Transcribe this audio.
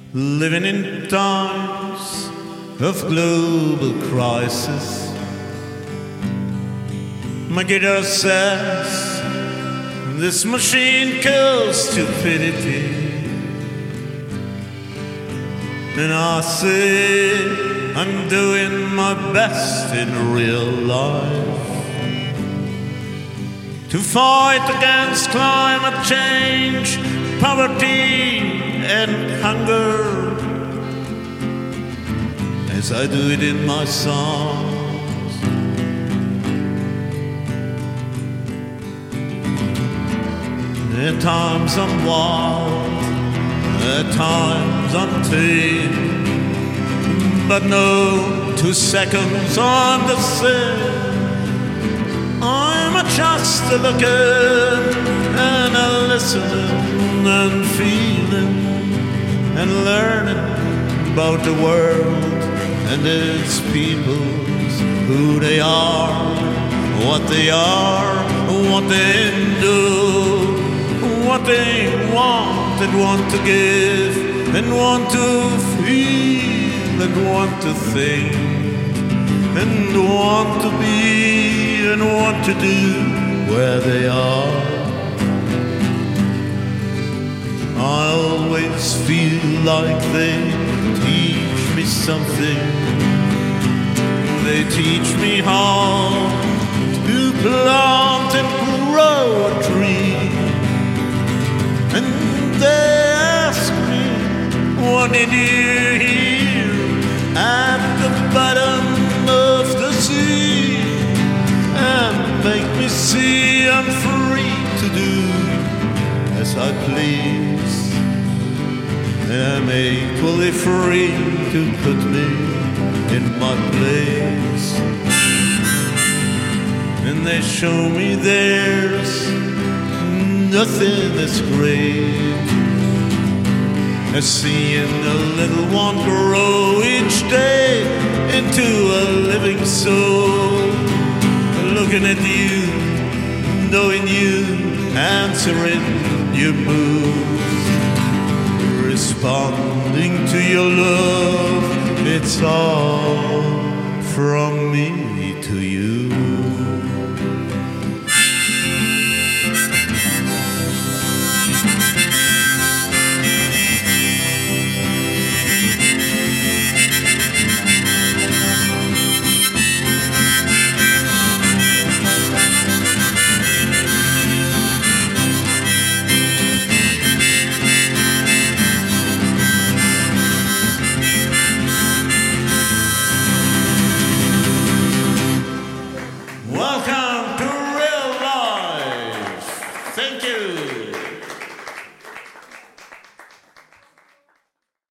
Living in times of global crisis, my guitar says this machine kills stupidity, and I say I'm doing my best in real life to fight against climate change, poverty and hunger, as I do it in my songs. At times I'm wild, at times I'm tame, but no 2 seconds I'm the same. I'm just a looking and a listening and feeling and learning about the world and its peoples, who they are, what they do, what they want and want to give and want to feel and want to think and want to be and want to do where they are. I always feel like they teach me something. They teach me how to plant and grow a tree. And they ask me, what did you hear at the bottom of the sea? And make me see I'm free to do as I please. I'm equally free to put me in my place. And they show me there's nothing that's great as seeing a little one grow each day into a living soul. Looking at you, knowing you, answering your moves, responding to your love. It's all from me to you. Welcome to Real Life. Thank you.